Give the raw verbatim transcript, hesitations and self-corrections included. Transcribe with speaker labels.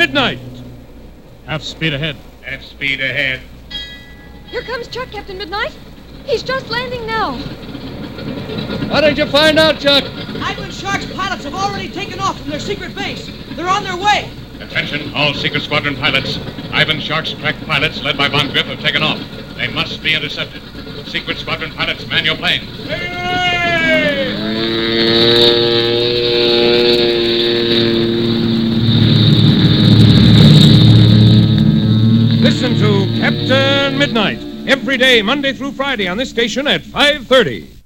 Speaker 1: Midnight.
Speaker 2: Half speed ahead.
Speaker 3: Half speed ahead.
Speaker 4: Here comes Chuck, Captain Midnight. He's just landing now.
Speaker 1: What did you find out, Chuck?
Speaker 5: Ivan Shark's pilots have already taken off from their secret base. They're on their way.
Speaker 3: Attention, all Secret Squadron pilots. Ivan Shark's crack pilots, led by Von Griff, have taken off. They must be intercepted. Secret Squadron pilots, man your planes.
Speaker 1: Listen to Captain Midnight every day, Monday through Friday, on this station at five thirty.